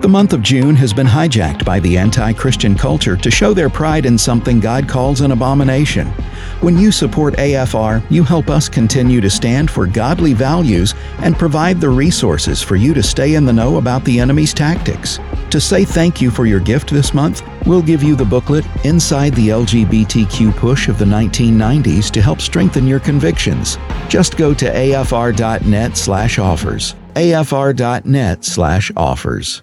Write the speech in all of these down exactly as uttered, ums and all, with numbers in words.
The month of June has been hijacked by the anti-Christian culture to show their pride in something God calls an abomination. When you support A F R, you help us continue to stand for godly values and provide the resources for you to stay in the know about the enemy's tactics. To say thank you for your gift this month, we'll give you the booklet Inside the L G B T Q Push of the nineteen nineties to help strengthen your convictions. Just go to afr.net slash offers. afr.net slash offers.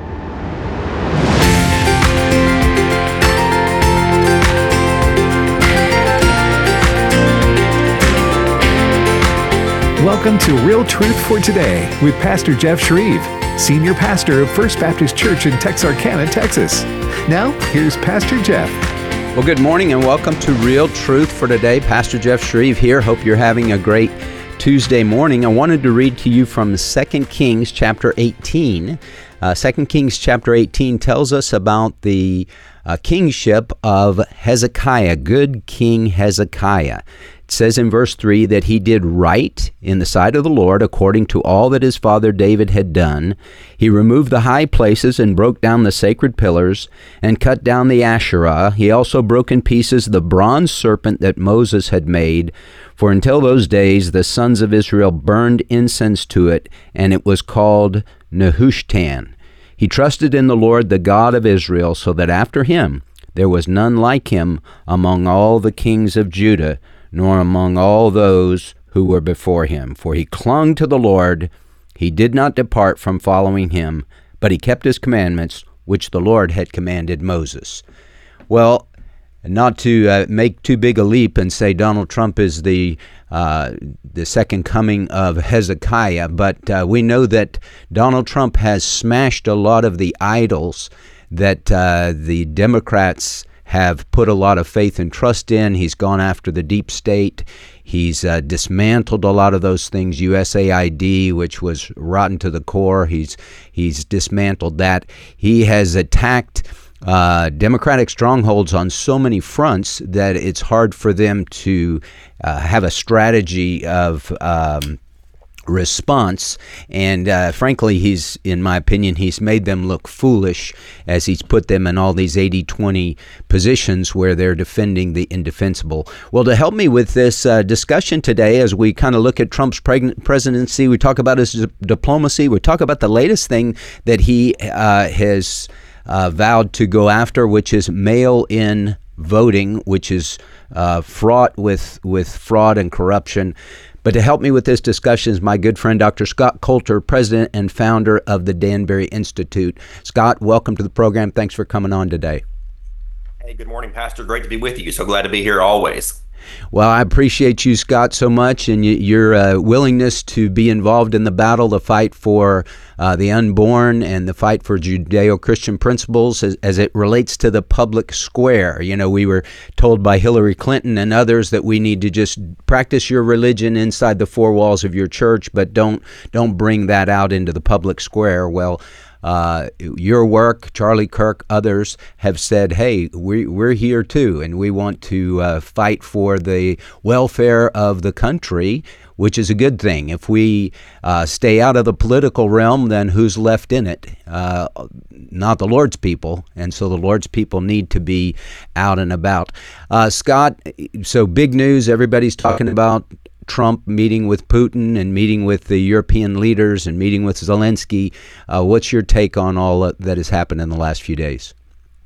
Welcome to Real Truth for Today with Pastor Jeff Shreve, Senior Pastor of First Baptist Church in Texarkana, Texas. Now, here's Pastor Jeff. Well, good morning and welcome to Real Truth for Today. Pastor Jeff Shreve here. Hope you're having a great Tuesday morning. I wanted to read to you from Second Kings chapter eighteen. Uh, Second Kings chapter eighteen tells us about the uh, kingship of Hezekiah, good King Hezekiah. It says in verse three that he did right in the sight of the Lord according to all that his father David had done. He removed the high places and broke down the sacred pillars and cut down the Asherah. He also broke in pieces the bronze serpent that Moses had made. For until those days the sons of Israel burned incense to it, and it was called Nehushtan. He trusted in the Lord, the God of Israel, so that after him there was none like him among all the kings of Judah, nor among all those who were before him. For he clung to the Lord, he did not depart from following him, but he kept his commandments, which the Lord had commanded Moses. Well, not to uh, make too big a leap and say Donald Trump is the uh, the second coming of Hezekiah, but uh, we know that Donald Trump has smashed a lot of the idols that uh, the Democrats have put a lot of faith and trust in. He's gone after the deep state. He's uh, dismantled a lot of those things. U S A I D, which was rotten to the core, he's he's dismantled that. He has attacked uh, Democratic strongholds on so many fronts that it's hard for them to uh, have a strategy of um, response, and uh, frankly, he's, in my opinion, he's made them look foolish as he's put them in all these eighty twenty positions where they're defending the indefensible. Well, to help me with this uh, discussion today, as we kind of look at Trump's preg- presidency, we talk about his di- diplomacy, we talk about the latest thing that he uh, has uh, vowed to go after, which is mail-in voting, which is uh, fraught with, with fraud and corruption. But to help me with this discussion is my good friend, Doctor Scott Coulter, president and founder of the Danbury Institute. Scott, welcome to the program. Thanks for coming on today. Hey, good morning, Pastor. Great to be with you. So glad to be here always. Well, I appreciate you, Scott, so much, and y- your uh, willingness to be involved in the battle, the fight for uh, the unborn and the fight for Judeo-Christian principles as, as it relates to the public square. You know, we were told by Hillary Clinton and others that we need to just practice your religion inside the four walls of your church, but don't don't bring that out into the public square. Well, Uh, your work, Charlie Kirk, others have said, hey, we, we're here too, and we want to uh, fight for the welfare of the country, which is a good thing. If we uh, stay out of the political realm, then who's left in it? Uh, not the Lord's people, and so the Lord's people need to be out and about. Uh, Scott, so big news, everybody's talking about Trump meeting with Putin and meeting with the European leaders and meeting with Zelensky. Uh, what's your take on all that has happened in the last few days?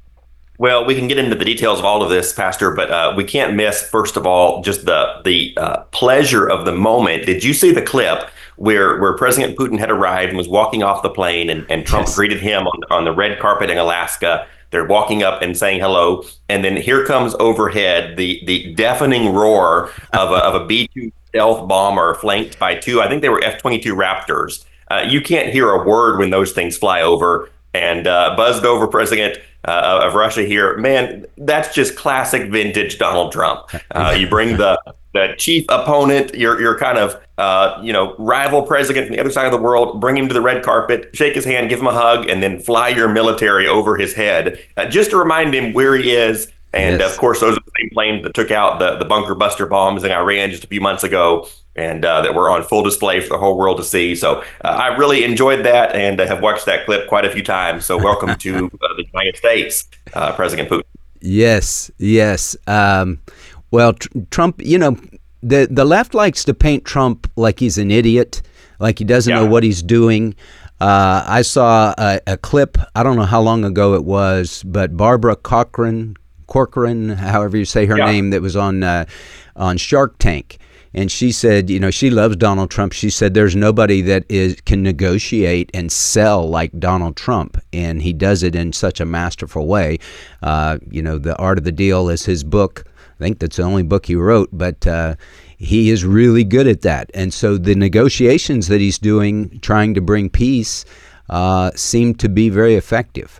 Well, we can get into the details of all of this, Pastor, but uh, we can't miss, first of all, just the the uh, pleasure of the moment. Did you see the clip where where President Putin had arrived and was walking off the plane, and, and Trump yes. greeted him on, on the red carpet in Alaska? They're walking up and saying hello, and then here comes overhead the the deafening roar of a, of a B two stealth bomber flanked by two, I think they were F twenty-two Raptors. Uh, you can't hear a word when those things fly over, and uh, buzzed over President uh, of Russia here. Man, that's just classic vintage Donald Trump. Uh, you bring the the chief opponent, your your kind of uh, you know rival president from the other side of the world, bring him to the red carpet, shake his hand, give him a hug, and then fly your military over his head, uh, just to remind him where he is. And yes. of course, those are the same planes that took out the, the bunker buster bombs in Iran just a few months ago. and uh, that were on full display for the whole world to see. So uh, I really enjoyed that and uh, have watched that clip quite a few times. So welcome to uh, the United States, uh, President Putin. Yes, yes. Um, well, tr- Trump, you know, the, the left likes to paint Trump like he's an idiot, like he doesn't Yeah. know what he's doing. Uh, I saw a, a clip, I don't know how long ago it was, but Barbara Corcoran, Corcoran, however you say her Yeah. name, that was on uh, on Shark Tank. And she said, you know, she loves Donald Trump. She said there's nobody that is can negotiate and sell like Donald Trump. And he does it in such a masterful way. Uh, you know, The Art of the Deal is his book. I think that's the only book he wrote. But uh, he is really good at that. And so the negotiations that he's doing, trying to bring peace, uh, seem to be very effective.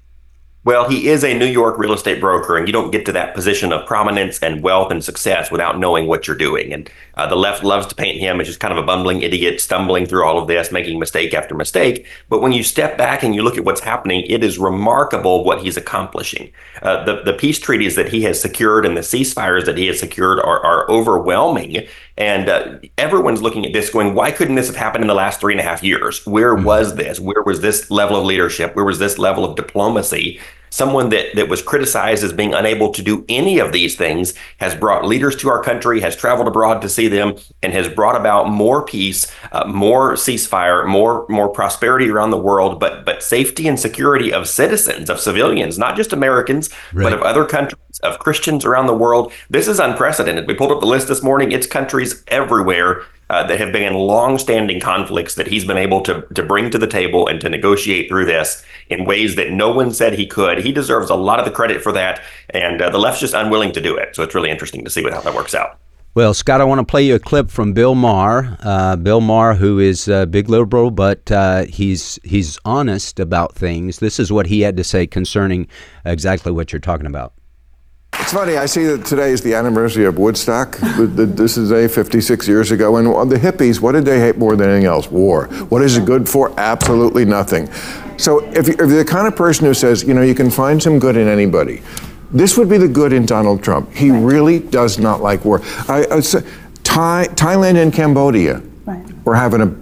Well, he is a New York real estate broker, and you don't get to that position of prominence and wealth and success without knowing what you're doing. And uh, the left loves to paint him as just kind of a bumbling idiot, stumbling through all of this, making mistake after mistake. But when you step back and you look at what's happening, it is remarkable what he's accomplishing. Uh, the, the peace treaties that he has secured and the ceasefires that he has secured are, are overwhelming. And uh, everyone's looking at this going, why couldn't this have happened in the last three and a half years? Where was this? Where was this level of leadership? Where was this level of diplomacy? Someone that, that was criticized as being unable to do any of these things has brought leaders to our country, has traveled abroad to see them, and has brought about more peace, uh, more ceasefire, more more prosperity around the world, but but safety and security of citizens, of civilians, not just Americans, Right. but of other countries, of Christians around the world. This is unprecedented. We pulled up the list this morning. It's countries everywhere Uh, that have been in long-standing conflicts that he's been able to to bring to the table and to negotiate through this in ways that no one said he could. He deserves a lot of the credit for that, and uh, the left's just unwilling to do it. So it's really interesting to see what, how that works out. Well, Scott, I want to play you a clip from Bill Maher. Uh, Bill Maher, who is a big liberal, but uh, he's he's honest about things. This is what he had to say concerning exactly what you're talking about. It's funny, I see that today is the anniversary of Woodstock. This is a fifty-six years ago. And the hippies, what did they hate more than anything else? War. What is it good for? Absolutely nothing. So if you're the kind of person who says, you know, you can find some good in anybody, this would be the good in Donald Trump. He really does not like war. I, I say, Thai, Thailand and Cambodia Right. were having a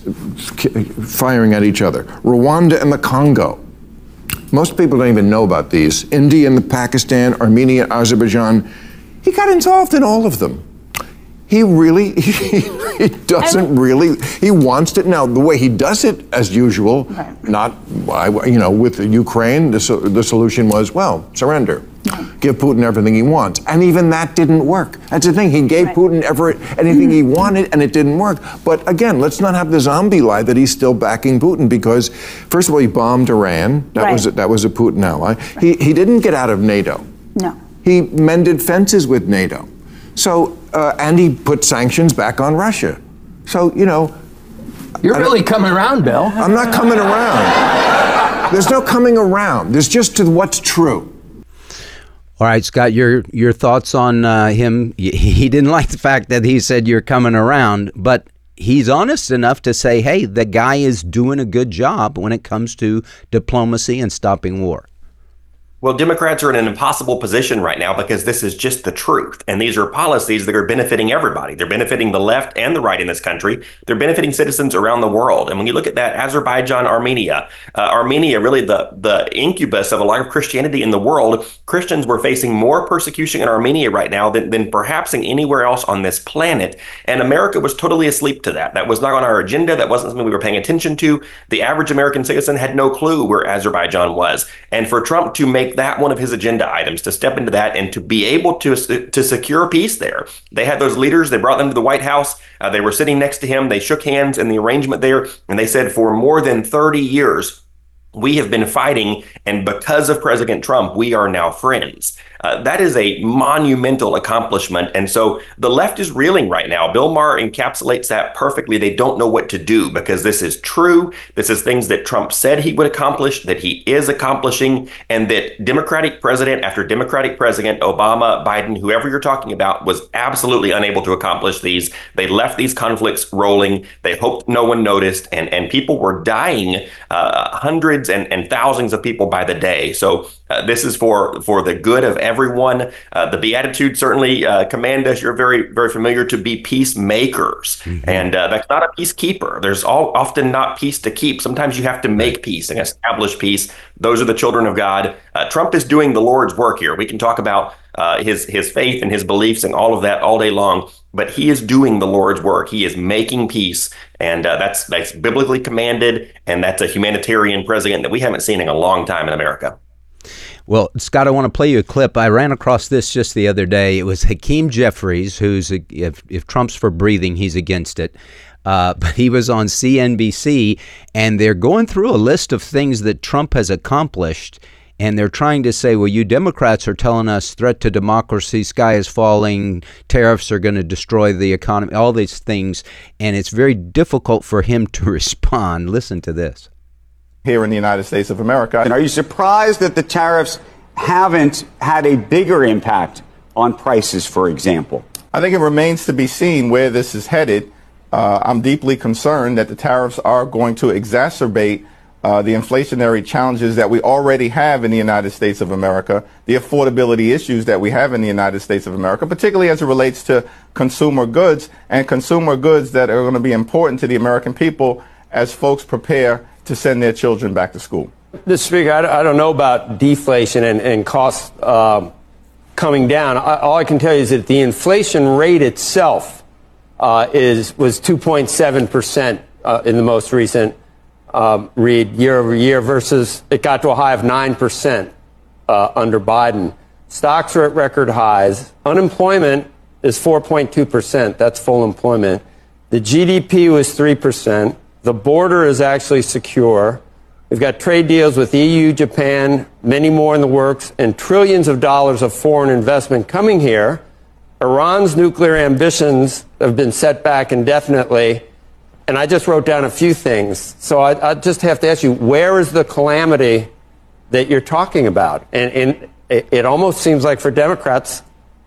firing at each other. Rwanda and the Congo. Most people don't even know about these. India and Pakistan, Armenia, Azerbaijan. He got involved in all of them. He really, he, he doesn't really, he wants to. Now, the way he does it, as usual, Right. not, you know, with the Ukraine, the, so- the solution was, well, surrender. Give Putin everything he wants. And even that didn't work. That's the thing. He gave Right. Putin ever, anything he wanted, and it didn't work. But again, let's not have the zombie lie that he's still backing Putin, because, first of all, he bombed Iran. That Right. was a, that was a Putin ally. He he didn't get out of NATO. No. He mended fences with NATO. So uh, and he put sanctions back on Russia. So you know, You're really coming around, Bill. I'm not coming around. There's no coming around. There's just to what's true. All right, Scott, your your thoughts on uh, him? He didn't like the fact that he said you're coming around, but he's honest enough to say, hey, the guy is doing a good job when it comes to diplomacy and stopping war. Well, Democrats are in an impossible position right now because this is just the truth. And these are policies that are benefiting everybody. They're benefiting the left and the right in this country. They're benefiting citizens around the world. And when you look at that, Azerbaijan, Armenia, uh, Armenia, really the, the incubus of a lot of Christianity in the world, Christians were facing more persecution in Armenia right now than, than perhaps in anywhere else on this planet. And America was totally asleep to that. That was not on our agenda. That wasn't something we were paying attention to. The average American citizen had no clue where Azerbaijan was. And for Trump to make that one of his agenda items, to step into that and to be able to to secure peace there. They had those leaders, they brought them to the White House, uh, they were sitting next to him, they shook hands in the arrangement there, and they said for more than thirty years, we have been fighting, and because of President Trump, we are now friends. Uh, that is a monumental accomplishment. And so the left is reeling right now. Bill Maher encapsulates that perfectly. They don't know what to do because this is true. This is things that Trump said he would accomplish, that he is accomplishing, and that Democratic president after Democratic president, Obama, Biden, whoever you're talking about, was absolutely unable to accomplish these. They left these conflicts rolling. They hoped no one noticed, and, and people were dying, uh, hundreds and, and thousands of people by the day. So uh, this is for, for the good of everyone. everyone. Uh, the Beatitudes certainly uh, command us, you're very, very familiar, to be peacemakers. Mm-hmm. And uh, that's not a peacekeeper. There's all, often not peace to keep. Sometimes you have to make peace and establish peace. Those are the children of God. Uh, Trump is doing the Lord's work here. We can talk about uh, his, his faith and his beliefs and all of that all day long, but he is doing the Lord's work. He is making peace. And uh, that's that's biblically commanded, and that's a humanitarian president that we haven't seen in a long time in America. Well, Scott, I want to play you a clip. I ran across this just the other day. It was Hakeem Jeffries, who's, a, if, if Trump's for breathing, he's against it. Uh, but he was on C N B C, and they're going through a list of things that Trump has accomplished. And they're trying to say, well, you Democrats are telling us threat to democracy, sky is falling, tariffs are going to destroy the economy, all these things. And it's very difficult for him to respond. Listen to this. Here in the United States of America. And are you surprised that the tariffs haven't had a bigger impact on prices, for example? I think it remains to be seen where this is headed. Uh, I'm deeply concerned that the tariffs are going to exacerbate Uh, the inflationary challenges that we already have in the United States of America, the affordability issues that we have in the United States of America, particularly as it relates to consumer goods and consumer goods that are going to be important to the American people as folks prepare to send their children back to school. Mister Speaker, I, I don't know about deflation and, and costs uh, coming down. I, all I can tell you is that the inflation rate itself uh, is was two point seven percent uh, in the most recent Um, read year over year versus it got to a high of nine percent uh, under Biden. Stocks are at record highs. Unemployment is four point two percent. That's full employment. The G D P was three percent. The border is actually secure. We've got trade deals with E U, Japan, many more in the works, and trillions of dollars of foreign investment coming here. Iran's nuclear ambitions have been set back indefinitely. And I just wrote down a few things. So I, I just have to ask you, where is the calamity that you're talking about? And, and it, it almost seems like for Democrats,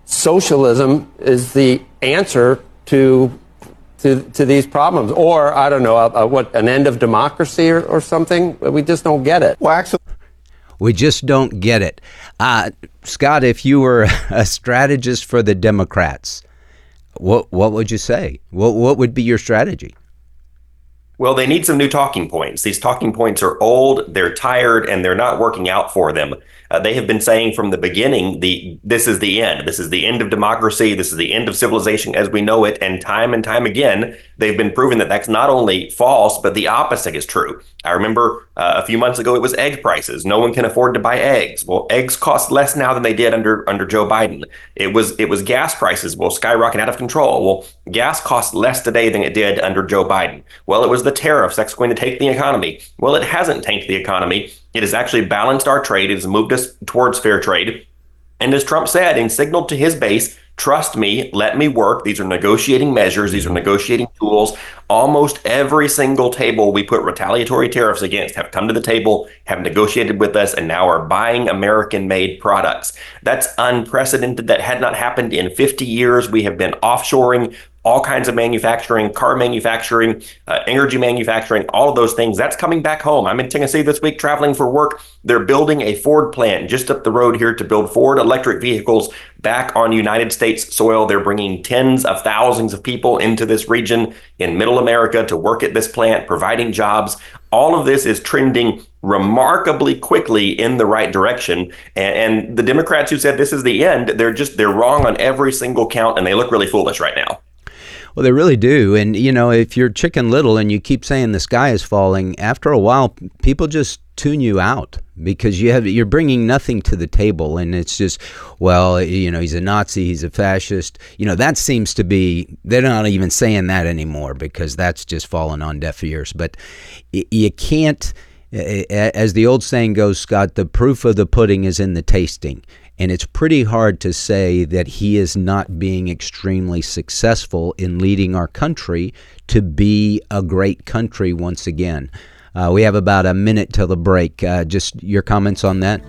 socialism is the answer to to, to these problems. Or, I don't know, a, a, what, an end of democracy or, or something? We just don't get it. Well, actually, we just don't get it. Uh, Scott, if you were a strategist for the Democrats, what what would you say? What what would be your strategy? Well, they need some new talking points. These talking points are old, they're tired, and they're not working out for them. Uh, they have been saying from the beginning, the this is the end. This is the end of democracy. This is the end of civilization as we know it. And time and time again, they've been proving that that's not only false, but the opposite is true. I remember uh, a few months ago, it was egg prices. No one can afford to buy eggs. Well, eggs cost less now than they did under under Joe Biden. It was it was gas prices will skyrocket out of control. Well, gas costs less today than it did under Joe Biden. Well, it was the tariffs that's going to take the economy. Well, it hasn't tanked the economy. It has actually balanced our trade. It has moved us towards fair trade. And as Trump said and signaled to his base, trust me, let me work. These are negotiating measures. These are negotiating tools. Almost every single table we put retaliatory tariffs against have come to the table, have negotiated with us, and now are buying American-made products. That's unprecedented. That had not happened in fifty years. We have been offshoring all kinds of manufacturing, car manufacturing, uh, energy manufacturing, all of those things. That's coming back home. I'm in Tennessee this week traveling for work. They're building a Ford plant just up the road here to build Ford electric vehicles back on United States soil. They're bringing tens of thousands of people into this region in middle America to work at this plant, providing jobs. All of this is trending remarkably quickly in the right direction. And, and the Democrats who said this is the end, they're just, they're wrong on every single count, and they look really foolish right now. Well, they really do. And, you know, if you're Chicken Little and you keep saying the sky is falling, after a while, people just tune you out because you have, you're bringing nothing to the table. And it's just, well, you know, he's a Nazi, he's a fascist. You know, that seems to be, they're not even saying that anymore because that's just fallen on deaf ears. But you can't, as the old saying goes, Scott, the proof of the pudding is in the tasting. And it's pretty hard to say that he is not being extremely successful in leading our country to be a great country once again. Uh, we have about a minute till the break. Uh, just your comments on that?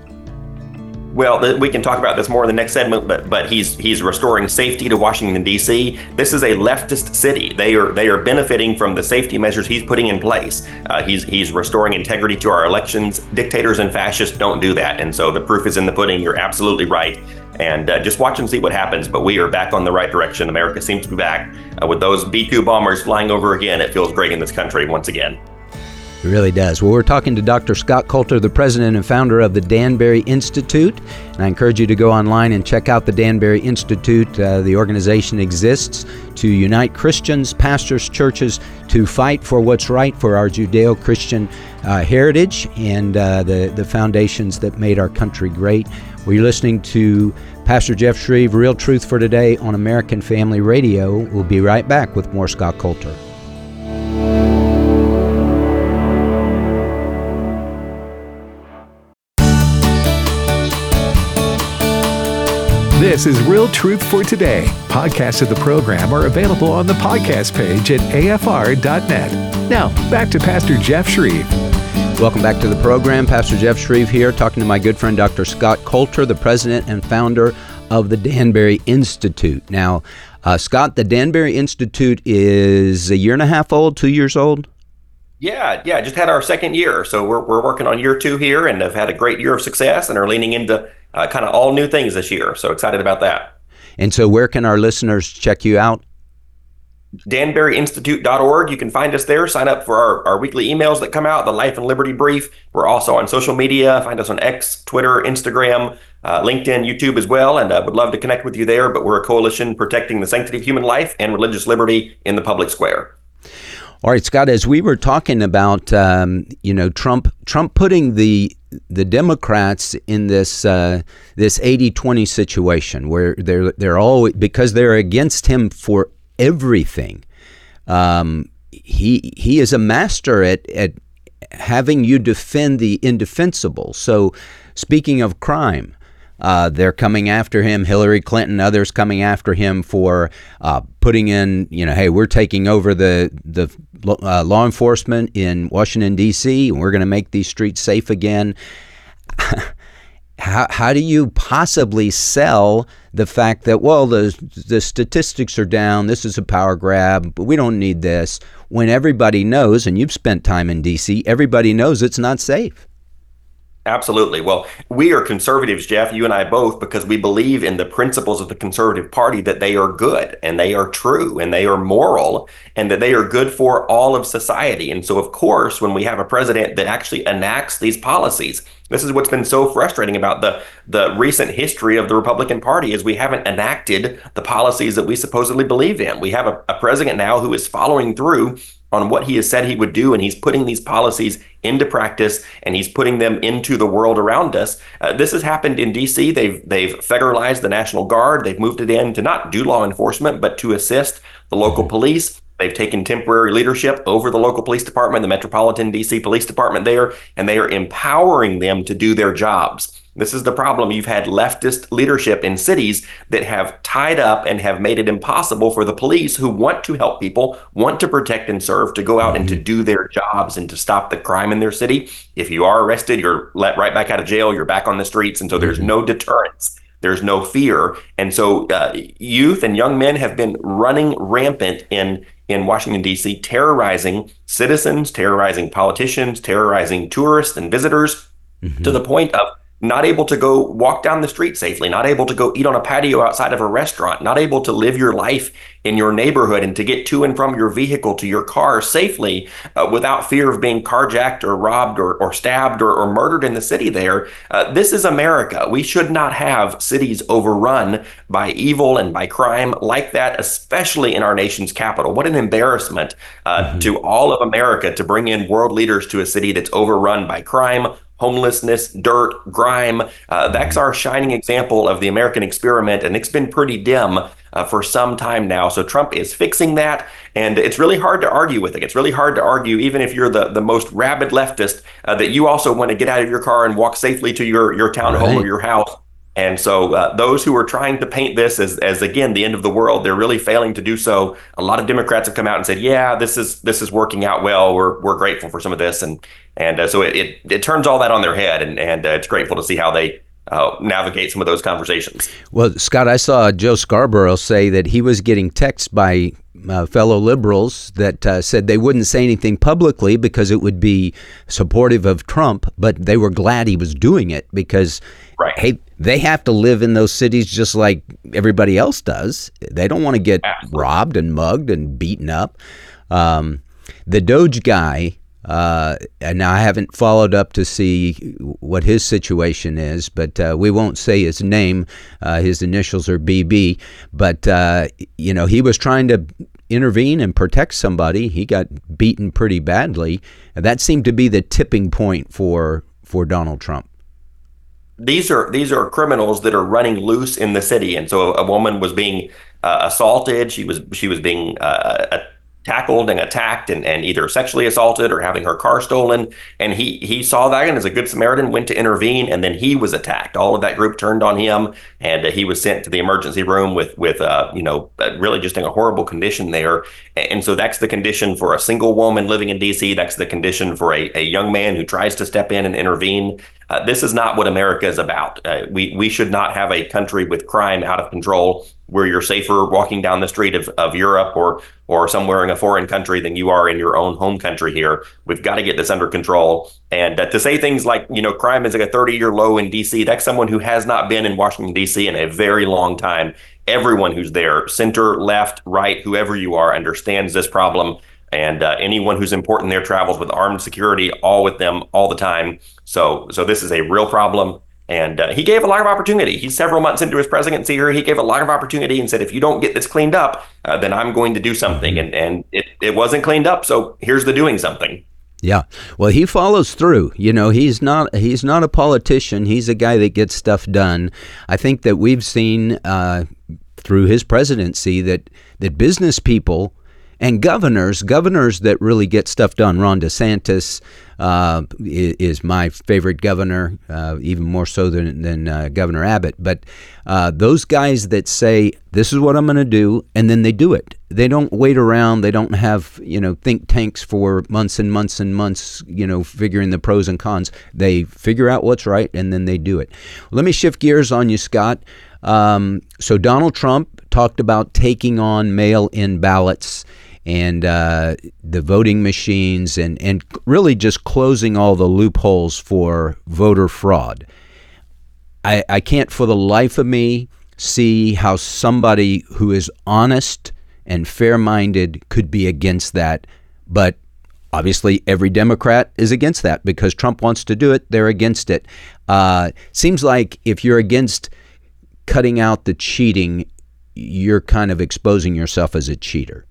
Well, we can talk about this more in the next segment, but but he's he's restoring safety to Washington, D C. This is a leftist city. They are they are benefiting from the safety measures he's putting in place. Uh, he's he's restoring integrity to our elections. Dictators and fascists don't do that, and so the proof is in the pudding. You're absolutely right. and uh, just watch and see what happens. But we are back on the right direction. America seems to be back. Uh, with those B two bombers flying over again, it feels great in this country once again. It really does. Well, we're talking to Doctor Scott Coulter, the president and founder of the Danbury Institute. And I encourage you to go online and check out the Danbury Institute. Uh, the organization exists to unite Christians, pastors, churches, to fight for what's right for our Judeo-Christian uh, heritage and uh, the, the foundations that made our country great. We're listening to Pastor Jeff Shreve, Real Truth for Today on American Family Radio. We'll be right back with more Scott Coulter. This is Real Truth for Today. Podcasts of the program are available on the podcast page at A F R dot net. Now, back to Pastor Jeff Shreve. Welcome back to the program. Pastor Jeff Shreve here, talking to my good friend Doctor Scott Coulter, the president and founder of the Danbury Institute. Now, uh, Scott, the Danbury Institute is a year and a half old, two years old? Yeah, yeah, just had our second year. So we're we're working on year two here and have had a great year of success and are leaning into uh, kind of all new things this year. So excited about that. And so where can our listeners check you out? Danbury Institute dot org. You can find us there. Sign up for our, our weekly emails that come out, the Life and Liberty Brief. We're also on social media. Find us on X, Twitter, Instagram, uh, LinkedIn, YouTube as well. And I uh, would love to connect with you there. But we're a coalition protecting the sanctity of human life and religious liberty in the public square. All right, Scott, as we were talking about, um, you know, Trump Trump putting the the Democrats in this uh, this eighty twenty situation where they're they're all because they're against him for everything. Um, he he is a master at at having you defend the indefensible. So, speaking of crime, uh, they're coming after him. Hillary Clinton, others coming after him for uh, putting in, you know, hey, we're taking over the the uh, law enforcement in Washington, D C, and we're going to make these streets safe again. How how do you possibly sell the fact that, well, the the statistics are down, this is a power grab, but we don't need this, when everybody knows, and you've spent time in D C, everybody knows it's not safe? Absolutely. Well, we are conservatives, Jeff, you and I both, because we believe in the principles of the Conservative Party, that they are good and they are true and they are moral and that they are good for all of society. And so, of course, when we have a president that actually enacts these policies, this is what's been so frustrating about the, the recent history of the Republican Party is we haven't enacted the policies that we supposedly believe in. We have a, a president now who is following through on what he has said he would do, and he's putting these policies into practice, and he's putting them into the world around us. Uh, this has happened in D C. They've they've federalized the National Guard. They've moved it in to not do law enforcement, but to assist the local police. They've taken temporary leadership over the local police department, the Metropolitan D C Police Department there, and they are empowering them to do their jobs. This is the problem. You've had leftist leadership in cities that have tied up and have made it impossible for the police who want to help people, want to protect and serve, to go out and to do their jobs and to stop the crime in their city. If you are arrested, you're let right back out of jail, you're back on the streets, and so there's no deterrence. There's no fear. And so uh, youth and young men have been running rampant in in Washington, D C, terrorizing citizens, terrorizing politicians, terrorizing tourists and visitors, mm-hmm. to the point of not able to go walk down the street safely, not able to go eat on a patio outside of a restaurant, not able to live your life in your neighborhood and to get to and from your vehicle to your car safely uh, without fear of being carjacked or robbed or, or stabbed or, or murdered in the city there. Uh, this is America. We should not have cities overrun by evil and by crime like that, especially in our nation's capital. What an embarrassment uh, mm-hmm. to all of America to bring in world leaders to a city that's overrun by crime, homelessness, dirt, grime. Uh, that's our shining example of the American experiment, and it's been pretty dim uh, for some time now. So Trump is fixing that, and it's really hard to argue with it. It's really hard to argue, even if you're the, the most rabid leftist, uh, that you also want to get out of your car and walk safely to your, your townhome right. or your house. And so uh, those who are trying to paint this as, as, again, the end of the world, they're really failing to do so. A lot of Democrats have come out and said, yeah, this is this is working out well. We're we're grateful for some of this. And and uh, so it, it, it turns all that on their head. And, and uh, it's grateful to see how they uh, navigate some of those conversations. Well, Scott, I saw Joe Scarborough say that he was getting texts by uh, fellow liberals that uh, said they wouldn't say anything publicly because it would be supportive of Trump, but they were glad he was doing it because, right. hey, they have to live in those cities just like everybody else does. They don't want to get Absolutely. robbed and mugged and beaten up. Um, the Doge guy, uh, and now I haven't followed up to see what his situation is, but uh, we won't say his name. Uh, his initials are B B. But, uh, you know, he was trying to intervene and protect somebody. He got beaten pretty badly. And that seemed to be the tipping point for for Donald Trump. These are these are criminals that are running loose in the city, and so a, a woman was being uh, assaulted. She was she was being uh, tackled and attacked, and, and either sexually assaulted or having her car stolen. And he he saw that, and as a good Samaritan, went to intervene. And then he was attacked. All of that group turned on him, and uh, he was sent to the emergency room with with uh, you know really just in a horrible condition there. And so that's the condition for a single woman living in D C. That's the condition for a, a young man who tries to step in and intervene. Uh, this is not what America is about. Uh, we we should not have a country with crime out of control where you're safer walking down the street of, of Europe or or somewhere in a foreign country than you are in your own home country here. We've got to get this under control. And uh, to say things like, you know, crime is like a thirty-year low in D C, that's someone who has not been in Washington, D C in a very long time. Everyone who's there, center, left, right, whoever you are, understands this problem. And uh, anyone who's important there travels with armed security, all with them all the time. So so this is a real problem. And uh, he gave a lot of opportunity. He's several months into his presidency here. He gave a lot of opportunity and said, if you don't get this cleaned up, uh, then I'm going to do something. And and it, it wasn't cleaned up. So here's the doing something. Yeah. Well, he follows through. You know, he's not he's not a politician. He's a guy that gets stuff done. I think that we've seen uh, through his presidency that that business people and governors, governors that really get stuff done. Ron DeSantis uh, is, is my favorite governor, uh, even more so than, than uh, Governor Abbott. But uh, those guys that say, this is what I'm going to do, and then they do it. They don't wait around. They don't have, you know, think tanks for months and months and months, you know, figuring the pros and cons. They figure out what's right, and then they do it. Let me shift gears on you, Scott. Um, so Donald Trump talked about taking on mail-in ballots and uh, the voting machines and, and really just closing all the loopholes for voter fraud. I, I can't for the life of me see how somebody who is honest and fair-minded could be against that. But obviously every Democrat is against that because Trump wants to do it. They're against it. Uh, seems like if you're against cutting out the cheating, you're kind of exposing yourself as a cheater.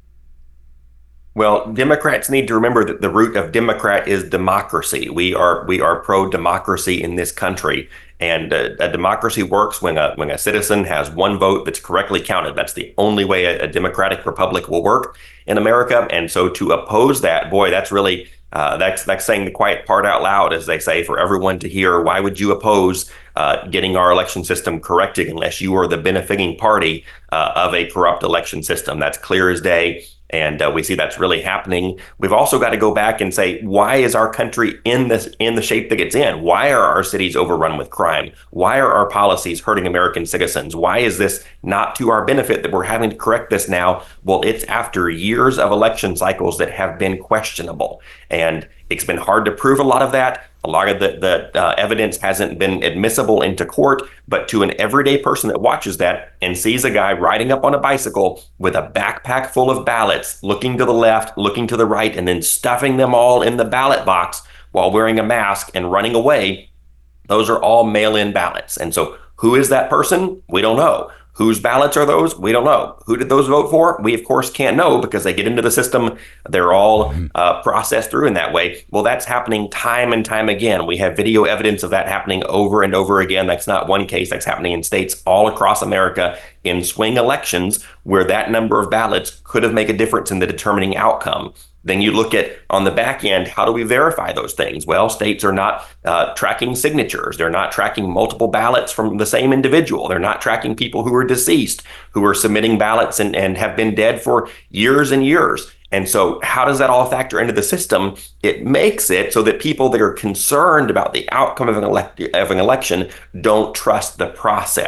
Well, Democrats need to remember that the root of Democrat is democracy. We are we are pro-democracy in this country, and uh, a democracy works when a when a citizen has one vote that's correctly counted. That's the only way a, a democratic republic will work in America. And so, to oppose that, boy, that's really uh, that's that's saying the quiet part out loud, as they say, for everyone to hear. Why would you oppose uh, getting our election system corrected unless you are the benefiting party uh, of a corrupt election system? That's clear as day. And uh, we see that's really happening. We've also got to go back and say, why is our country in this in the shape that it's in? Why are our cities overrun with crime? Why are our policies hurting American citizens? Why is this not to our benefit that we're having to correct this now? Well, it's after years of election cycles that have been questionable. And it's been hard to prove a lot of that. A lot of the, the uh, evidence hasn't been admissible into court, but to an everyday person that watches that and sees a guy riding up on a bicycle with a backpack full of ballots, looking to the left, looking to the right, and then stuffing them all in the ballot box while wearing a mask and running away, those are all mail-in ballots. And so who is that person? We don't know. Whose ballots are those? We don't know. Who did those vote for? We, of course, can't know because they get into the system. They're all uh, processed through in that way. Well, that's happening time and time again. We have video evidence of that happening over and over again. That's not one case. That's happening in states all across America in swing elections where that number of ballots could have made a difference in the determining outcome. Then you look at on the back end, how do we verify those things? Well, states are not uh, tracking signatures. They're not tracking multiple ballots from the same individual. They're not tracking people who are deceased, who are submitting ballots and, and have been dead for years and years. And so how does that all factor into the system? It makes it so that people that are concerned about the outcome of an, elect- of an election don't trust the process.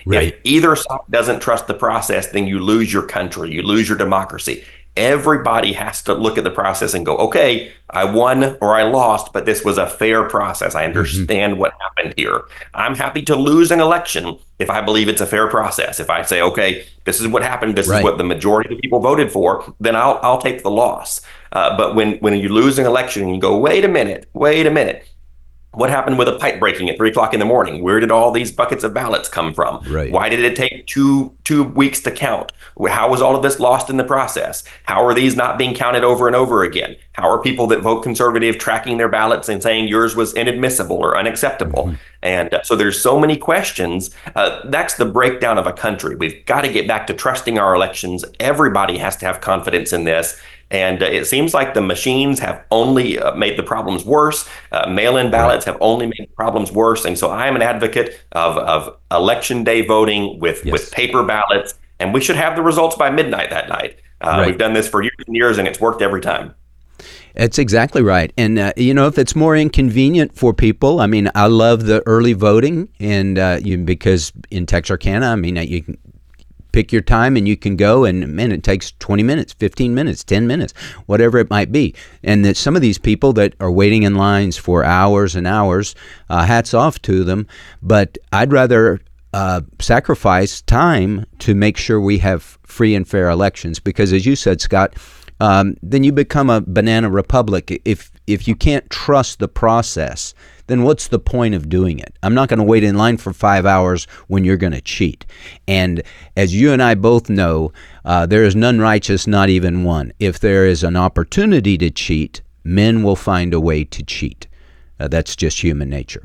Right. If either side doesn't trust the process, then you lose your country, you lose your democracy. Everybody has to look at the process and go, okay, I won or I lost, but this was a fair process. I understand mm-hmm. what happened here. I'm happy to lose an election if I believe it's a fair process. If I say, okay, this is what happened, this right. is what the majority of the people voted for, then I'll I'll take the loss. Uh, but when, when you lose an election and you go, wait a minute, wait a minute. What happened with a pipe breaking at three o'clock in the morning? Where did all these buckets of ballots come from? Right. Why did it take two two weeks to count? How was all of this lost in the process? How are these not being counted over and over again? How are people that vote conservative tracking their ballots and saying yours was inadmissible or unacceptable? Mm-hmm. And uh, so there's so many questions. Uh, that's the breakdown of a country. We've got to get back to trusting our elections. Everybody has to have confidence in this. And uh, it seems like the machines have only uh, made the problems worse. Uh, mail-in ballots have only made the problems worse. And so I am an advocate of, of election day voting with, yes. with paper ballots. And we should have the results by midnight that night. Uh, right. We've done this for years and years, and it's worked every time. That's exactly right. And, uh, you know, if it's more inconvenient for people, I mean, I love the early voting. And uh, you, because in Texarkana, I mean, you can pick your time and you can go, and man, it takes twenty minutes, fifteen minutes, ten minutes, whatever it might be. And that some of these people that are waiting in lines for hours and hours, uh, hats off to them. But I'd rather uh, sacrifice time to make sure we have free and fair elections, because as you said, Scott, um, then you become a banana republic. If if you can't trust the process, then what's the point of doing it? I'm not going to wait in line for five hours when you're going to cheat. And as you and I both know, uh, there is none righteous, not even one. If there is an opportunity to cheat, men will find a way to cheat. Uh, that's just human nature.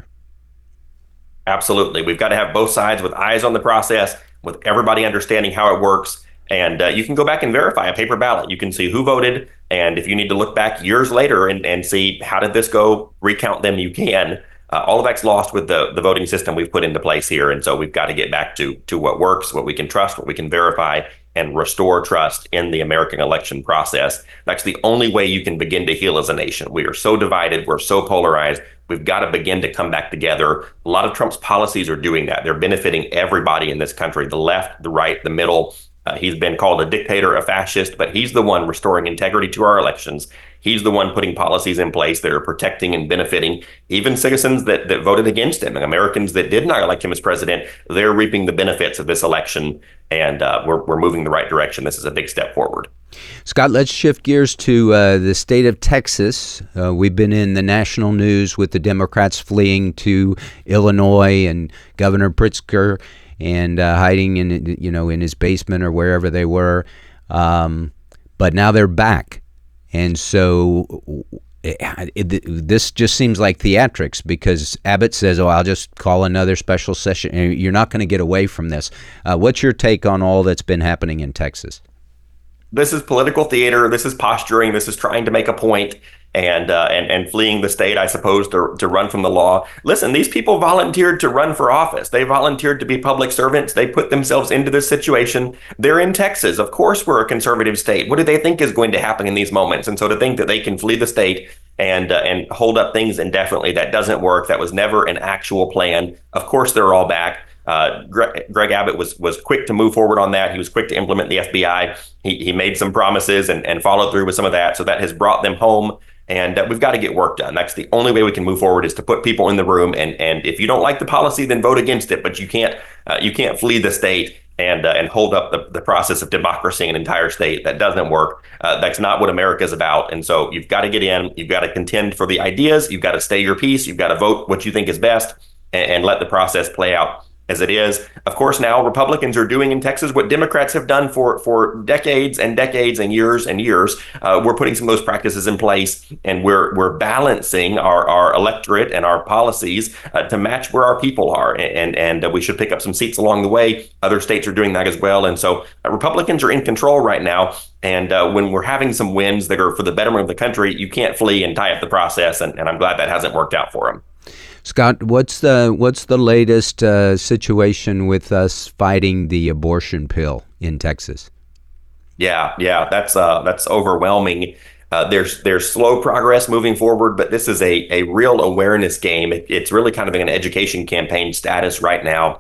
Absolutely. We've got to have both sides with eyes on the process, with everybody understanding how it works. And uh, you can go back and verify a paper ballot. You can see who voted. And if you need to look back years later and, and see how did this go, recount them, you can. Uh, all of that's lost with the, the voting system we've put into place here. And so we've got to get back to, to what works, what we can trust, what we can verify, and restore trust in the American election process. That's the only way you can begin to heal as a nation. We are so divided. We're so polarized. We've got to begin to come back together. A lot of Trump's policies are doing that. They're benefiting everybody in this country, the left, the right, the middle. Uh, he's been called a dictator, a fascist, but he's the one restoring integrity to our elections. He's the one putting policies in place that are protecting and benefiting even citizens that, that voted against him. And Americans that did not elect him as president, they're reaping the benefits of this election, and uh, we're, we're moving the right direction. This is a big step forward. Scott, let's shift gears to uh, the state of Texas. Uh, we've been in the national news with the Democrats fleeing to Illinois and Governor Pritzker and uh, hiding in, you know, in his basement or wherever they were. Um, but now they're back. And so it, it, this just seems like theatrics, because Abbott says, oh, I'll just call another special session. And you're not going to get away from this. Uh, what's your take on all that's been happening in Texas? This is political theater. This is posturing. This is trying to make a point and uh, and and fleeing the state, I suppose, to to run from the law. Listen, these people volunteered to run for office. They volunteered to be public servants. They put themselves into this situation. They're in Texas. Of course, we're a conservative state. What do they think is going to happen in these moments? And so to think that they can flee the state and uh, and hold up things indefinitely, that doesn't work. That was never an actual plan. Of course, they're all back. Uh, Greg, Greg Abbott was was quick to move forward on that. He was quick to implement the F B I. He he made some promises and, and followed through with some of that. So that has brought them home. And uh, we've got to get work done. That's the only way we can move forward, is to put people in the room. And and if you don't like the policy, then vote against it. But you can't uh, you can't flee the state and uh, and hold up the, the process of democracy in an entire state. That doesn't work. Uh, that's not what America's about. And so you've got to get in. You've got to contend for the ideas. You've got to stay your piece. You've got to vote what you think is best, and, and let the process play out as it is. Of course, now Republicans are doing in Texas what Democrats have done for, for decades and decades and years and years. Uh, we're putting some of those practices in place, and we're we're balancing our, our electorate and our policies uh, to match where our people are. And and uh, we should pick up some seats along the way. Other states are doing that as well. And so uh, Republicans are in control right now. And uh, when we're having some wins that are for the betterment of the country, you can't flee and tie up the process. And, and I'm glad that hasn't worked out for them. Scott, what's the what's the latest uh, situation with us fighting the abortion pill in Texas? Yeah, yeah, that's uh, that's overwhelming. Uh, there's there's slow progress moving forward, but this is a a real awareness game. It, it's really kind of an education campaign status right now.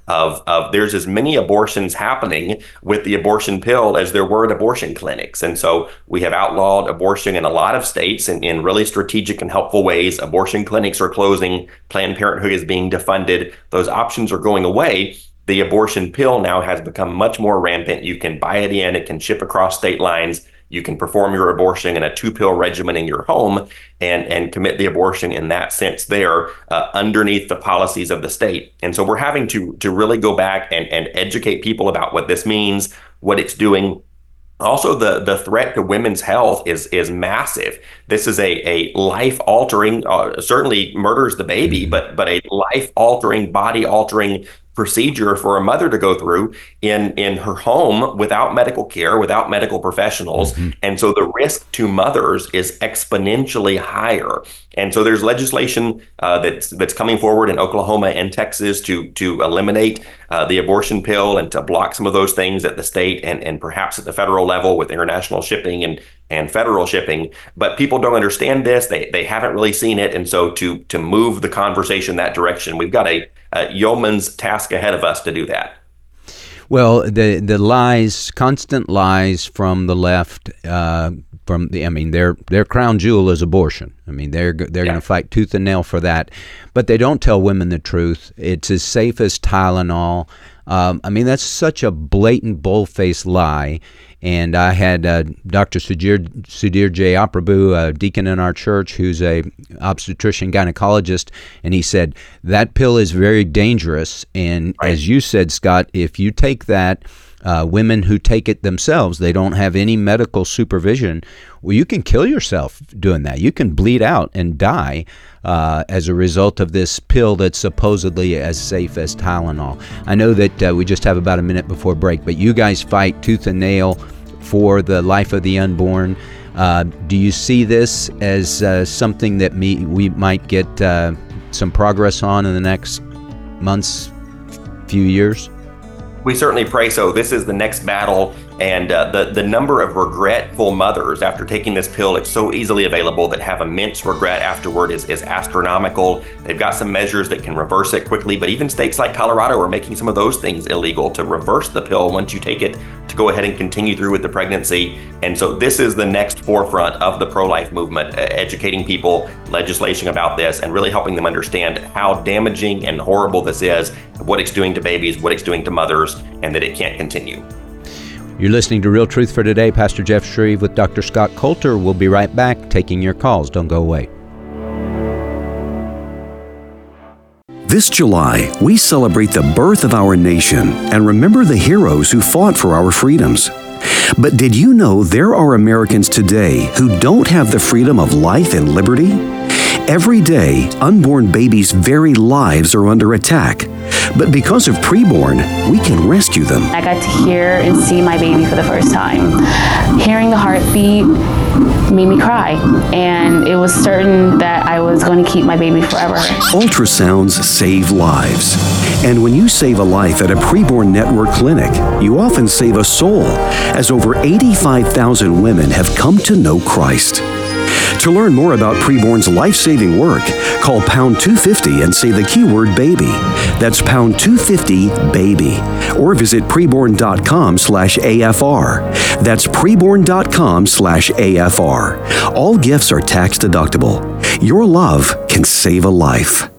of, of there's as many abortions happening with the abortion pill as there were at abortion clinics. And so we have outlawed abortion in a lot of states in, in really strategic and helpful ways. Abortion clinics are closing. Planned Parenthood is being defunded. Those options are going away. The abortion pill now has become much more rampant. You can buy it in, it can ship across state lines. You can perform your abortion in a two-pill regimen in your home and, and commit the abortion in that sense there uh, underneath the policies of the state. And so we're having to to really go back and, and educate people about what this means, what it's doing. Also, the, the threat to women's health is is massive. This is a, a life-altering, uh, certainly murders the baby, but but a life-altering, body-altering procedure for a mother to go through in, in her home without medical care, without medical professionals. Mm-hmm. And so the risk to mothers is exponentially higher. And so there's legislation uh, that's that's coming forward in Oklahoma and Texas to to eliminate uh, the abortion pill and to block some of those things at the state and, and perhaps at the federal level with international shipping and and federal shipping. But people don't understand this. They they haven't really seen it. And so to to move the conversation that direction, we've got a, a yeoman's task ahead of us to do that. Well, the the lies, constant lies from the left, uh, from the, I mean, their their crown jewel is abortion. I mean, they're they're yeah. going to fight tooth and nail for that, but they don't tell women the truth. It's as safe as Tylenol. Um, I mean, that's such a blatant, bull-faced lie. And I had uh, Doctor Sudhir, Sudhir J. Aprabu, a deacon in our church, who's a obstetrician gynecologist, and he said that pill is very dangerous. And right. as you said, Scott, if you take that, uh, women who take it themselves, they don't have any medical supervision. Well, you can kill yourself doing that. You can bleed out and die uh, as a result of this pill that's supposedly as safe as Tylenol. I know that uh, we just have about a minute before break, but you guys fight tooth and nail for the life of the unborn. Uh, do you see this as uh, something that me, we might get uh, some progress on in the next months, few years? We certainly pray so. This is the next battle, and uh, the, the number of regretful mothers after taking this pill, it's so easily available, that have immense regret afterward is, is astronomical. They've got some measures that can reverse it quickly, but even states like Colorado are making some of those things illegal to reverse the pill once you take it, to go ahead and continue through with the pregnancy. And so this is the next forefront of the pro-life movement, uh, educating people, legislation about this, and really helping them understand how damaging and horrible this is, what it's doing to babies, what it's doing to mothers, and that it can't continue. You're listening to Real Truth for Today. Pastor Jeff Shreve with Doctor Scott Coulter. We'll be right back taking your calls. Don't go away. This July, we celebrate the birth of our nation and remember the heroes who fought for our freedoms. But did you know there are Americans today who don't have the freedom of life and liberty? Every day, unborn babies' very lives are under attack. But because of Preborn, we can rescue them. I got to hear and see my baby for the first time. Hearing the heartbeat made me cry, and it was certain that I was going to keep my baby forever. Ultrasounds save lives. And when you save a life at a Preborn Network clinic, you often save a soul, as over eighty-five thousand women have come to know Christ. To learn more about Preborn's life-saving work, call pound two fifty and say the keyword baby. That's pound two fifty baby. Or visit preborn.com slash AFR. That's preborn.com slash AFR. All gifts are tax deductible. Your love can save a life.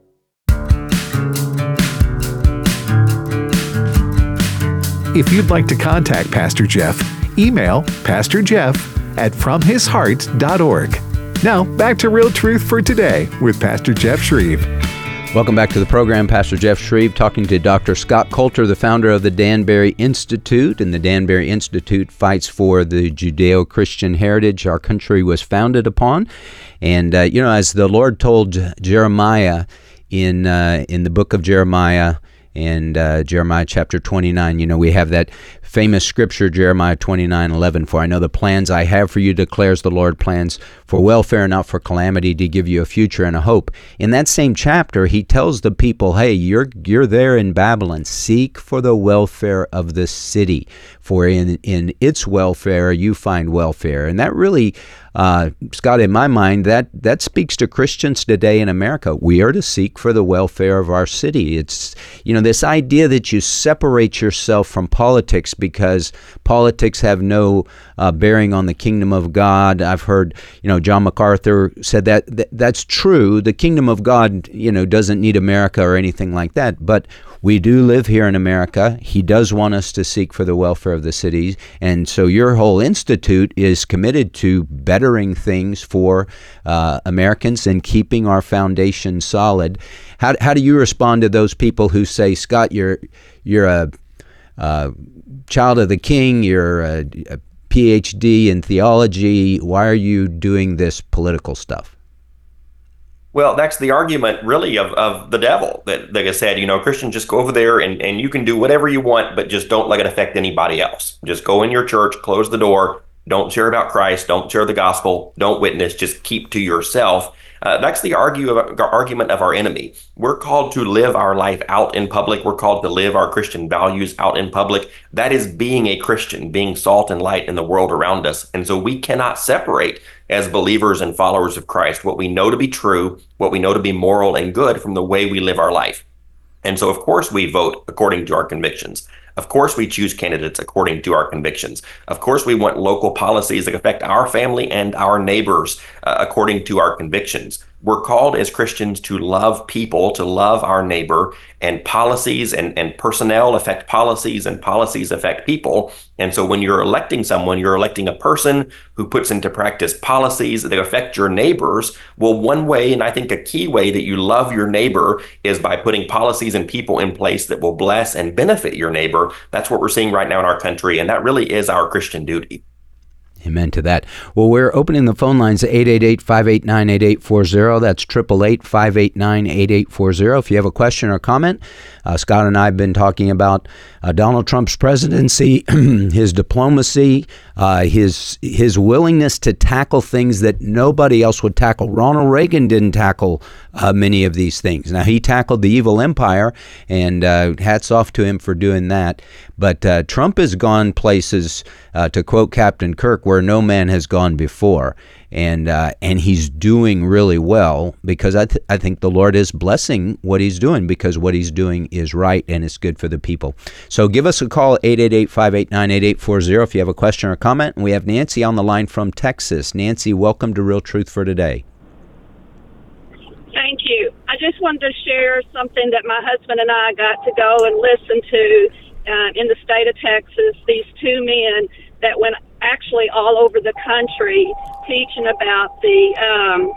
If you'd like to contact Pastor Jeff, email Pastor Jeff at from his heart dot org. Now, back to Real Truth for Today with Pastor Jeff Shreve. Welcome back to the program. Pastor Jeff Shreve talking to Doctor Scott Coulter, the founder of the Danbury Institute. And the Danbury Institute fights for the Judeo-Christian heritage our country was founded upon. And, uh, you know, as the Lord told Jeremiah in, uh, in the book of Jeremiah, and uh, Jeremiah chapter twenty-nine, you know, we have that famous scripture, Jeremiah twenty-nine eleven, for I know the plans I have for you, declares the Lord, plans for welfare, not for calamity, to give you a future and a hope. In that same chapter, he tells the people, hey, you're you're there in Babylon. Seek for the welfare of the city, for in, in its welfare you find welfare. And that really uh, Scott, in my mind, that, that speaks to Christians today in America. We are to seek for the welfare of our city. It's, you know, this idea that you separate yourself from politics because politics have no uh, bearing on the kingdom of God. I've heard, you know, John MacArthur said that, that that's true. The kingdom of God, you know, doesn't need America or anything like that. But we do live here in America. He does want us to seek for the welfare of the cities. And so your whole institute is committed to bettering things for uh, Americans and keeping our foundation solid. How, how do you respond to those people who say, Scott, you're, you're a, a child of the king, you're a, a P H D in theology, why are you doing this political stuff? Well, that's the argument really of, of the devil that, like I said, you know, Christians, just go over there and, and you can do whatever you want, but just don't let it affect anybody else. Just go in your church, close the door, don't share about Christ, don't share the gospel, don't witness, just keep to yourself. Uh, that's the argue of, argument of our enemy. We're called to live our life out in public. We're called to live our Christian values out in public. That is being a Christian, being salt and light in the world around us. And so we cannot separate as believers and followers of Christ what we know to be true, what we know to be moral and good from the way we live our life. And so, of course, we vote according to our convictions. Of course, we choose candidates according to our convictions. Of course, we want local policies that affect our family and our neighbors uh, according to our convictions. We're called as Christians to love people, to love our neighbor, and policies and, and personnel affect policies and policies affect people. And so when you're electing someone, you're electing a person who puts into practice policies that affect your neighbors. Well, one way, and I think a key way that you love your neighbor is by putting policies and people in place that will bless and benefit your neighbor. That's what we're seeing right now in our country, and that really is our Christian duty. Amen to that. Well, we're opening the phone lines at eight eight eight, five eight nine, eight eight four zero. That's eight eight eight, five eight nine, eight eight four zero. If you have a question or comment, uh, Scott and I have been talking about uh, Donald Trump's presidency, his diplomacy, uh, his his willingness to tackle things that nobody else would tackle. Ronald Reagan didn't tackle uh, many of these things. Now, he tackled the evil empire, and uh, hats off to him for doing that. But uh, Trump has gone places, uh, to quote Captain Kirk, where no man has gone before. And uh, and he's doing really well because I, th- I think the Lord is blessing what he's doing because what he's doing is right and it's good for the people. So give us a call, eight eight eight, five eight nine, eight eight four zero if you have a question or comment. And we have Nancy on the line from Texas. Nancy, welcome to Real Truth for Today. Thank you. I just wanted to share something that my husband and I got to go and listen to uh, in the state of Texas. These two men that went actually all over the country teaching about the um,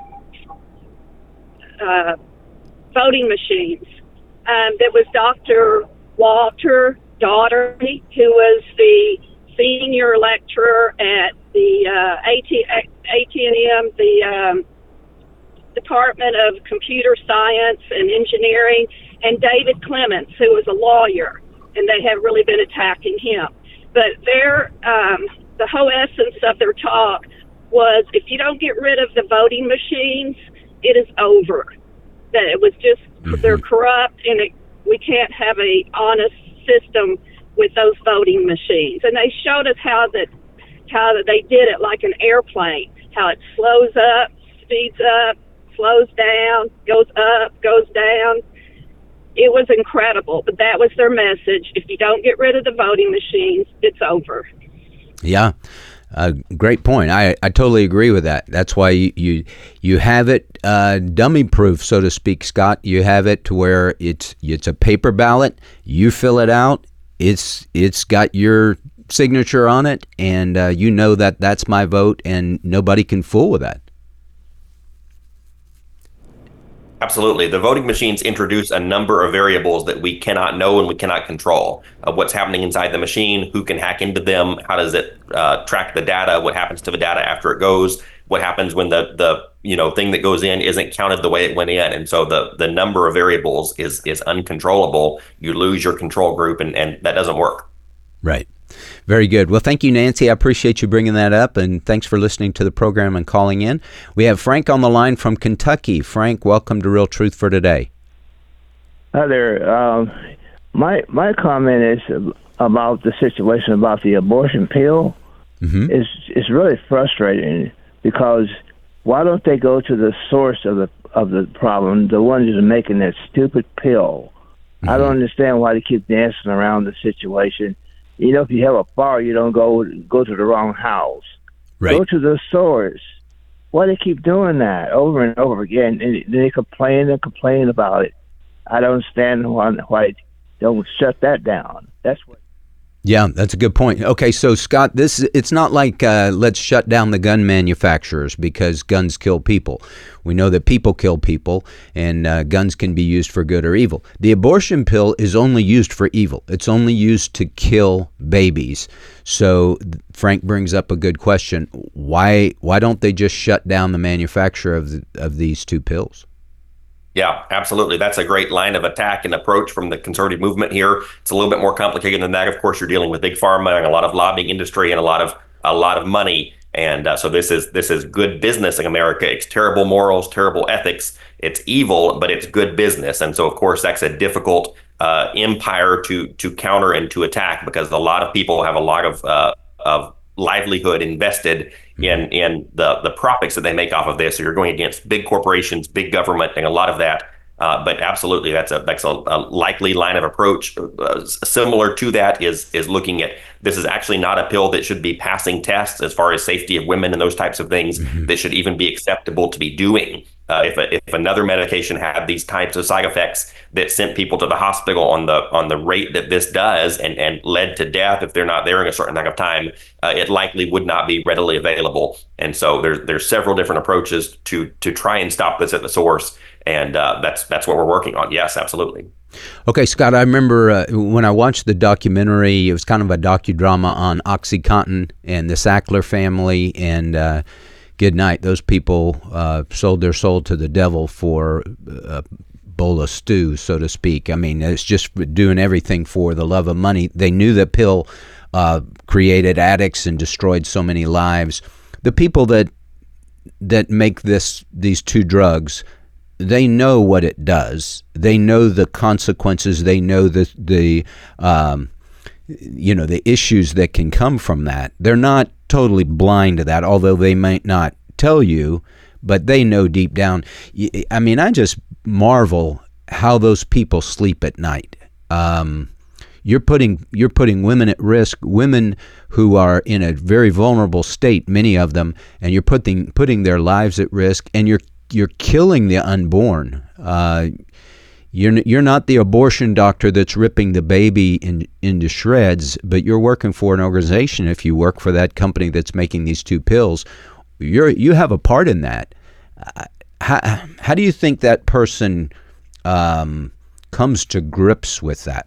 uh, voting machines. Um, there was Doctor Walter Daugherty, who was the senior lecturer at the uh, A T and M, the um, Department of Computer Science and Engineering, and David Clements, who was a lawyer, and they have really been attacking him. But their um, the whole essence of their talk was, if you don't get rid of the voting machines, it is over. That it was just, mm-hmm. they're corrupt, and it, we can't have a honest system with those voting machines. And they showed us how that how that they did it like an airplane, how it slows up, speeds up, slows down, goes up, goes down. It was incredible, but that was their message. If you don't get rid of the voting machines, it's over. Yeah, uh, great point. I, I totally agree with that. That's why you you, you have it uh, dummy-proof, so to speak, Scott. You have it to where it's it's a paper ballot. You fill it out. It's it's got your signature on it, and uh, you know that that's my vote, and nobody can fool with that. Absolutely. The voting machines introduce a number of variables that we cannot know and we cannot control. Uh, what's happening inside the machine, who can hack into them, how does it uh, track the data, what happens to the data after it goes, what happens when the the you know thing that goes in isn't counted the way it went in. And so the the number of variables is is uncontrollable. You lose your control group, and, and that doesn't work. Right. Very good. Well, thank you, Nancy. I appreciate you bringing that up, and thanks for listening to the program and calling in. We have Frank on the line from Kentucky. Frank, welcome to Real Truth for Today. Hi there. Um, my my comment is about the situation about the abortion pill. Mm-hmm. It's, it's really frustrating because why don't they go to the source of the of the problem, the one who's making that stupid pill? Mm-hmm. I don't understand why they keep dancing around the situation. You know, if you have a bar, you don't go go to the wrong house. Right. Go to the source. Why they keep doing that over and over again? And they complain and complain about it. I don't understand why, why they don't shut that down. That's what. Yeah, that's a good point. Okay, so Scott, this it's not like uh, let's shut down the gun manufacturers because guns kill people. We know that people kill people, and uh, guns can be used for good or evil. The abortion pill is only used for evil. It's only used to kill babies. So Frank brings up a good question. Why why don't they just shut down the manufacturer of the, of these two pills? Yeah, absolutely. That's a great line of attack and approach from the conservative movement here. It's a little bit more complicated than that. Of course, you're dealing with big pharma and a lot of lobbying industry and a lot of a lot of money. And uh, so this is this is good business in America. It's terrible morals, terrible ethics. It's evil, but it's good business. And so, of course, that's a difficult uh, empire to to counter and to attack because a lot of people have a lot of uh, of livelihood invested in in the the profits that they make off of this. So you're going against big corporations, big government, and a lot of that. Uh, but absolutely, that's a that's a, a likely line of approach. Uh, similar to that is is looking at this is actually not a pill that should be passing tests as far as safety of women and those types of things mm-hmm. that should even be acceptable to be doing. Uh, if a, if another medication had these types of side effects that sent people to the hospital on the on the rate that this does and, and led to death if they're not there in a certain amount of time, uh, it likely would not be readily available. And so there's there's several different approaches to to try and stop this at the source. And uh, that's that's what we're working on. Yes, absolutely. Okay, Scott, I remember uh, when I watched the documentary, it was kind of a docudrama on OxyContin and the Sackler family and uh, good night. Those people uh, sold their soul to the devil for a bowl of stew, so to speak. I mean, it's just doing everything for the love of money. They knew the pill uh, created addicts and destroyed so many lives. The people that that make this these two drugs, they know what it does. They know the consequences. They know the the um, you know the issues that can come from that. They're not totally blind to that, although they might not tell you, but they know deep down. I mean, I just marvel how those people sleep at night. Um, you're putting you're putting women at risk, women who are in a very vulnerable state, many of them, and you're putting putting their lives at risk, and you're you're killing the unborn. Uh, you're you're not the abortion doctor that's ripping the baby in, into shreds, but you're working for an organization. If you work for that company that's making these two pills, you're you have a part in that. Uh, how how do you think that person um, comes to grips with that?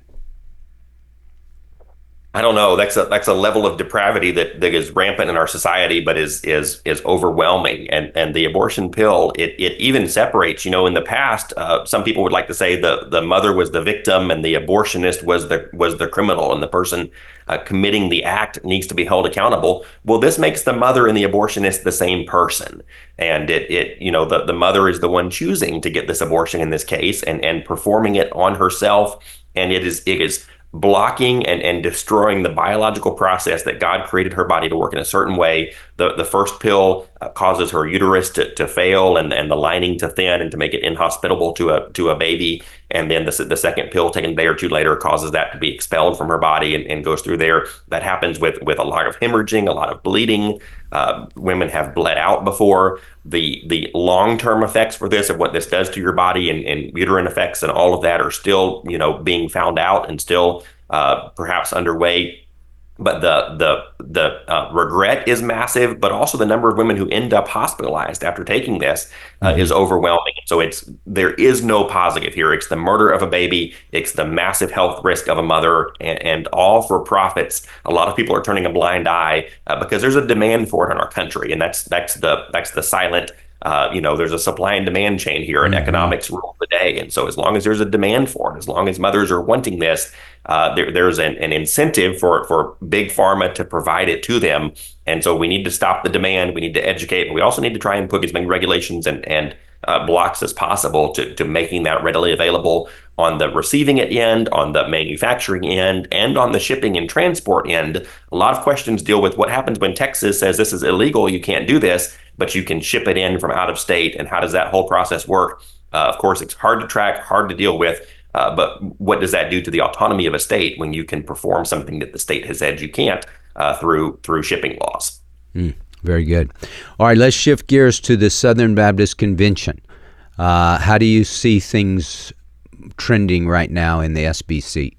I don't know. That's a that's a level of depravity that, that is rampant in our society, but is is is overwhelming. And and the abortion pill, it it even separates. You know, in the past, uh, some people would like to say the the mother was the victim and the abortionist was the was the criminal, and the person uh, committing the act needs to be held accountable. Well, this makes the mother and the abortionist the same person, and it it you know the the mother is the one choosing to get this abortion in this case and and performing it on herself, and it is it is. blocking and, and destroying the biological process that God created her body to work in a certain way. The the first pill uh, causes her uterus to, to fail and, and the lining to thin and to make it inhospitable to a to a baby. And then the, the second pill taken a day or two later causes that to be expelled from her body and, and goes through there. That happens with, with a lot of hemorrhaging, a lot of bleeding. Uh, women have bled out before. The the long-term effects for this of what this does to your body and, and uterine effects and all of that are still, you know, being found out and still uh, perhaps underway. But the the the uh, regret is massive, but also the number of women who end up hospitalized after taking this uh, mm-hmm. is overwhelming. So it's there is no positive here. It's the murder of a baby. It's the massive health risk of a mother, and, and all for profits. A lot of people are turning a blind eye uh, because there's a demand for it in our country, and that's that's the that's the silent. Uh, you know, there's a supply and demand chain here, and mm-hmm. economics rule the day. And so as long as there's a demand for it, as long as mothers are wanting this, uh, there, there's an, an incentive for, for big pharma to provide it to them. And so we need to stop the demand. We need to educate. And we also need to try and put as many regulations and, and uh, blocks as possible to, to making that readily available on the receiving end, on the manufacturing end, and on the shipping and transport end. A lot of questions deal with what happens when Texas says this is illegal, you can't do this. but you can ship it in from out of state. And how does that whole process work? Uh, of course, it's hard to track, hard to deal with. Uh, but what does that do to the autonomy of a state when you can perform something that the state has said you can't uh, through through shipping laws? Mm, very good. All right, let's shift gears to the Southern Baptist Convention. Uh, how do you see things trending right now in the S B C?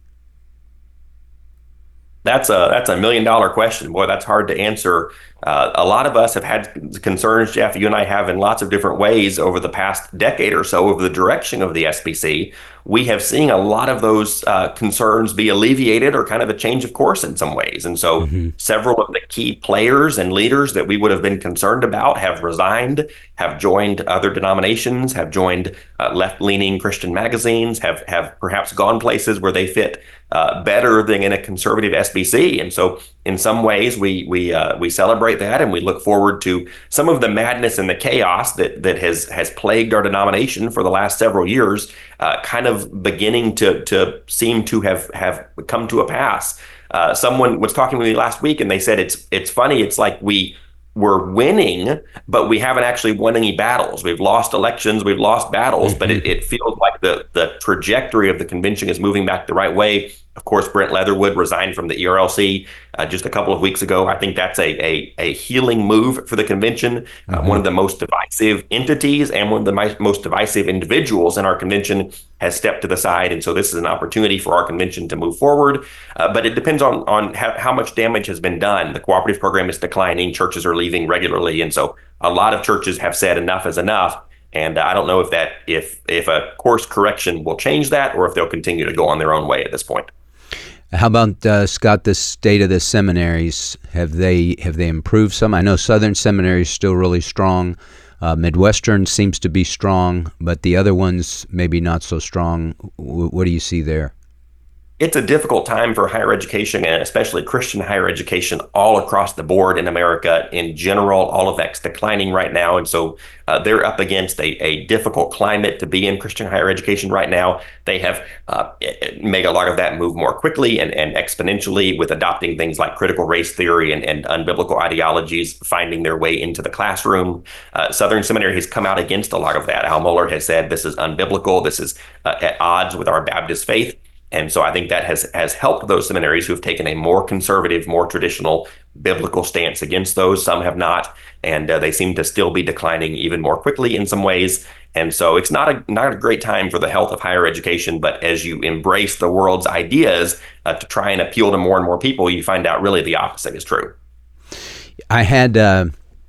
That's a that's a million dollar question. Boy, that's hard to answer. Uh, a lot of us have had concerns, Jeff, you and I have in lots of different ways over the past decade or so over the direction of the S B C. We have seen a lot of those uh, concerns be alleviated or kind of a change of course in some ways. And so mm-hmm. several of the key players and leaders that we would have been concerned about have resigned, have joined other denominations, have joined uh, left-leaning Christian magazines, have, have perhaps gone places where they fit uh, better than in a conservative S B C. And so in some ways, we we uh, we celebrate that, and we look forward to some of the madness and the chaos that that has has plagued our denomination for the last several years, uh, kind of beginning to to seem to have have come to a pass. Uh, someone was talking with me last week, and they said it's it's funny. It's like we we're winning, but we haven't actually won any battles. We've lost elections, we've lost battles, mm-hmm. but it, it feels like the the trajectory of the convention is moving back the right way. Of course, Brent Leatherwood resigned from the E R L C uh, just a couple of weeks ago. I think that's a a, a healing move for the convention. Mm-hmm. Uh, one of the most divisive entities and one of the mi- most divisive individuals in our convention has stepped to the side. And so this is an opportunity for our convention to move forward. Uh, but it depends on, on how, how much damage has been done. The cooperative program is declining. Churches are leaving regularly. And so a lot of churches have said enough is enough. And I don't know if that if if a course correction will change that or if they'll continue to go on their own way at this point. How about, uh, Scott, the state of the seminaries? Have they have they improved some? I know Southern Seminary is still really strong. Uh, Midwestern seems to be strong, but the other ones maybe not so strong. W- what do you see there? It's a difficult time for higher education, and especially Christian higher education all across the board in America. In general, all of that's declining right now. And so uh, they're up against a, a difficult climate to be in Christian higher education right now. They have uh, made a lot of that move more quickly and, and exponentially with adopting things like critical race theory and, and unbiblical ideologies, finding their way into the classroom. Uh, Southern Seminary has come out against a lot of that. Al Mohler has said this is unbiblical. This is uh, at odds with our Baptist faith. And so I think that has has helped those seminaries who have taken a more conservative, more traditional biblical stance against those. Some have not, and uh, they seem to still be declining even more quickly in some ways. And so it's not a not a great time for the health of higher education. But as you embrace the world's ideas uh, to try and appeal to more and more people, you find out really the opposite is true. I had uh,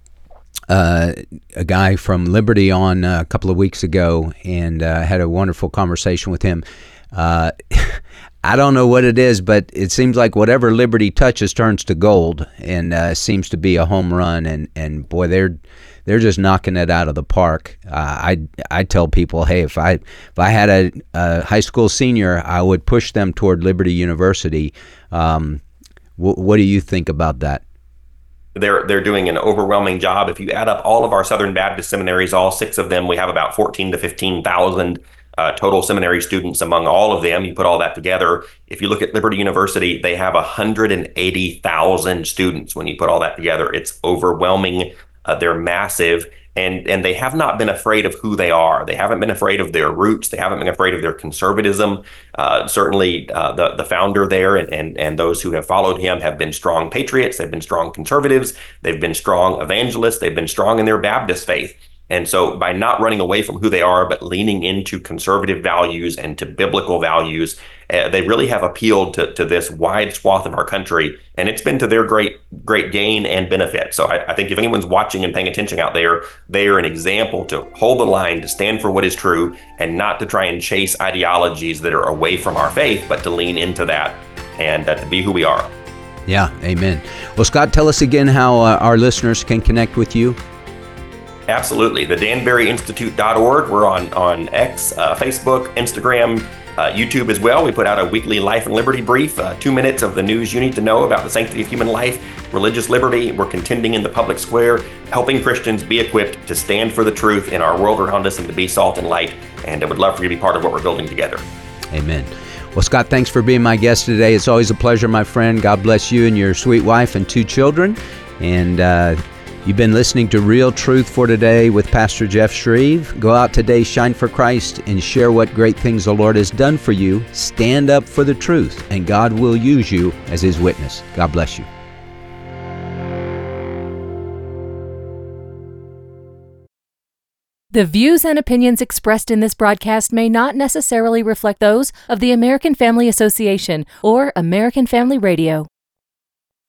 uh, a guy from Liberty on a couple of weeks ago, and uh, had a wonderful conversation with him. Uh, I don't know what it is, but it seems like whatever Liberty touches turns to gold, and uh, seems to be a home run. And, and boy, they're they're just knocking it out of the park. Uh, I I tell people, hey, if I if I had a, a high school senior, I would push them toward Liberty University. Um, wh- what do you think about that? They're they're doing an overwhelming job. If you add up all of our Southern Baptist seminaries, all six of them, we have about fourteen to fifteen thousand. Uh, total seminary students among all of them. You put all that together. If you look at Liberty University, they have one hundred eighty thousand students. When you put all that together, it's overwhelming. Uh, they're massive, and and they have not been afraid of who they are. They haven't been afraid of their roots. They haven't been afraid of their conservatism. Uh, certainly, uh, the the founder there and, and and those who have followed him have been strong patriots. They've been strong conservatives. They've been strong evangelists. They've been strong in their Baptist faith. And so by not running away from who they are, but leaning into conservative values and to biblical values, uh, they really have appealed to, to this wide swath of our country. And it's been to their great, great gain and benefit. So I, I think if anyone's watching and paying attention out there, they are an example to hold the line, to stand for what is true, and not to try and chase ideologies that are away from our faith, but to lean into that and uh, to be who we are. Yeah, amen. Well, Scott, tell us again how uh, our listeners can connect with you. Absolutely. The danbury institute dot org. We're on, on X, uh, Facebook, Instagram, uh, YouTube as well. We put out a weekly Life and Liberty brief, uh, two minutes of the news you need to know about the sanctity of human life, religious liberty. We're contending in the public square, helping Christians be equipped to stand for the truth in our world around us and to be salt and light. And I would love for you to be part of what we're building together. Amen. Well, Scott, thanks for being my guest today. It's always a pleasure, my friend. God bless you and your sweet wife and two children. And, uh, You've been listening to Real Truth for Today with Pastor Jeff Shreve. Go out today, shine for Christ, and share what great things the Lord has done for you. Stand up for the truth, and God will use you as His witness. God bless you. The views and opinions expressed in this broadcast may not necessarily reflect those of the American Family Association or American Family Radio.